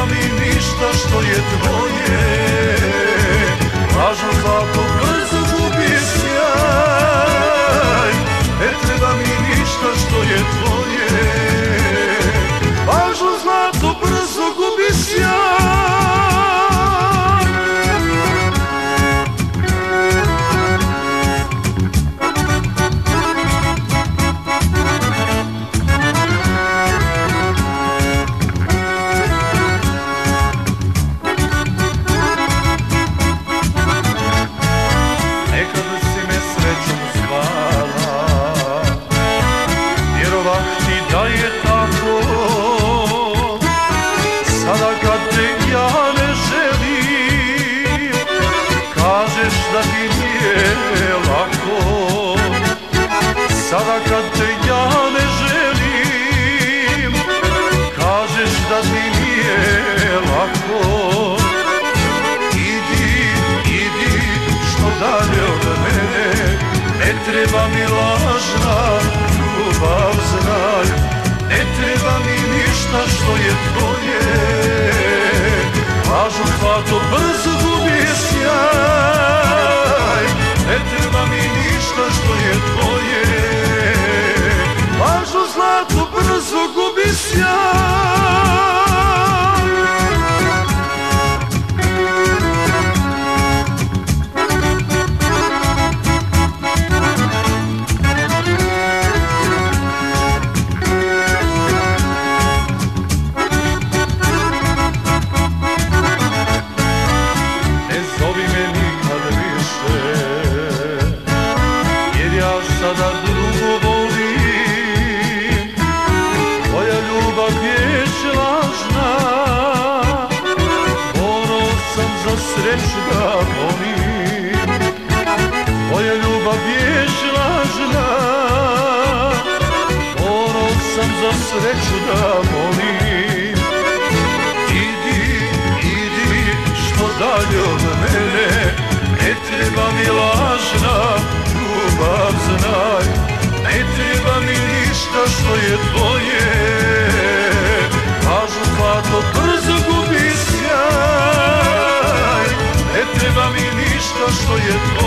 mi ništa što je tvoje. Lažno zlato brzo gubi sjaj, ne treba mi ništa što je tvoje. Lažno zlato brzo gubi sjaj. Da je tako, sada kad te ja ne želim, kažeš da ti nije lako. Sada kad te ja ne želim, kažeš da ti nije lako. Idi, idi, što dalje od mene, ne treba mi lažna ljubav, znaj. Ne treba mi ništa što je tvoje. Lažno zlato brzo gubi sjaj, ne treba mi ništa što je tvoje. Lažno zlato brzo gubi sjaj. Sada drugo volim, tvoja ljubav je lažna, ponos sam za sreću da volim. Tvoja ljubav je lažna, ponos sam za sreću da volim. Idi, idi, što dalje od mene, ne treba mi lažna ljubav, znaj. Ne treba mi ništa što je tvoje. Lažno zlato brzo gubi sjaj, ne treba mi ništa što je tvoje.